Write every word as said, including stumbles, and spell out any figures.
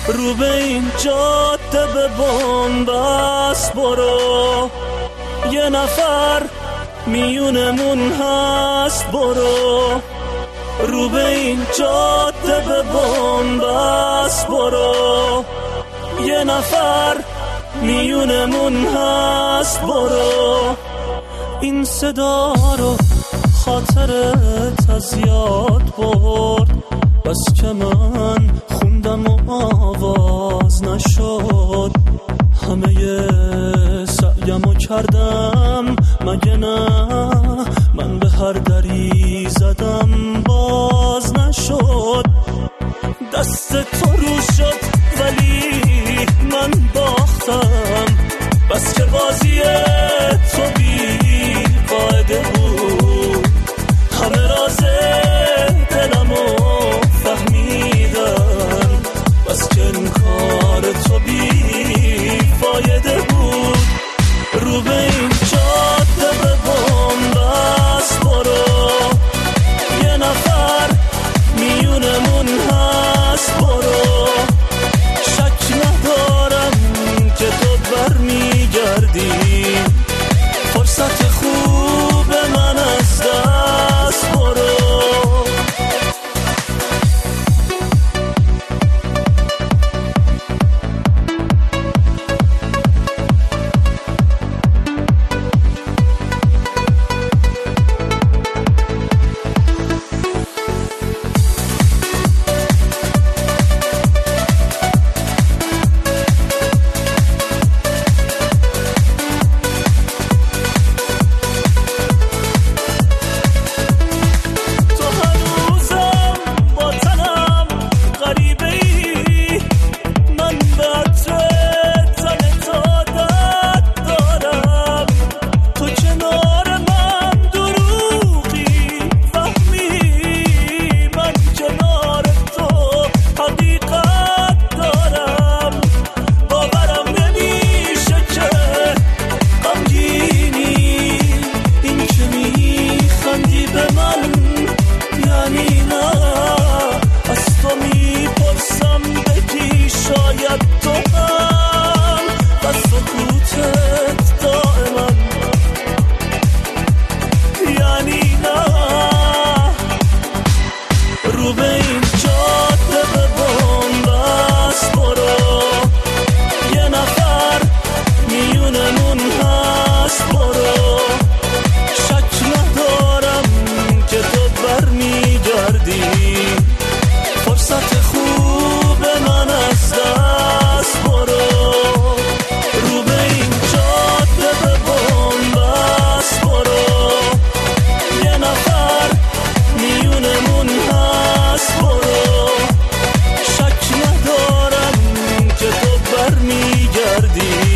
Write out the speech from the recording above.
رو به این جاده به بنبست برو، یه نفر میونمون هست برو. رو به این جاده به بنبست برو، یه نفر میونمون هست برو. این صدا رو خاطرت از یاد برد، بس که من خوندم و آواز نشد. همه سعیمو کردم مگه نه، من به هر دری زدم باز نشد. دست تو رو شد ولی من باختم، بس که بازی تو بی قاعده بود. همه راز دلمو فهمیدم، بس که این کار تو بی فایده بود. رو به این جاده به بنبست برو، یه نفر میونمون هست برو. شک ندارم که تو برمیگردی، فرصت خوب من از دست برو. شک ندارم که تو برمیگردی.